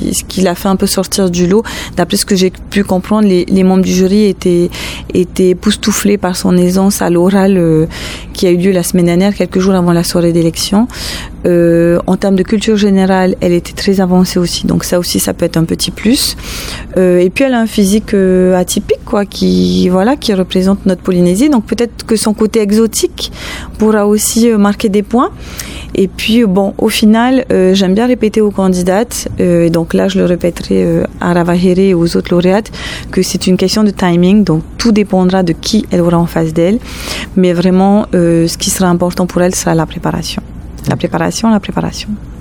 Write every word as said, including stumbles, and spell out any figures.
qui, ce qui l'a fait un peu sortir du lot. D'après ce que j'ai pu comprendre, les, les membres du jury étaient, étaient époustouflés par son aisance à l'oral euh, qui a eu lieu la semaine dernière, quelques jours avant la soirée d'élection. Euh, en termes de culture générale, elle était très avancée aussi, donc ça aussi, ça peut être un petit plus. Euh, et puis elle a un physique euh, atypique, quoi, qui voilà, qui représente notre Polynésie. Donc peut-être que son côté exotique pourra aussi euh, marquer des points. Et puis bon, au final, euh, j'aime bien répéter aux candidates, euh, et donc là je le répéterai euh, à Ravahele et aux autres lauréates, que c'est une question de timing, donc tout dépendra de qui elle aura en face d'elle. Mais vraiment, euh, ce qui sera important pour elle sera la préparation. La préparation, la préparation.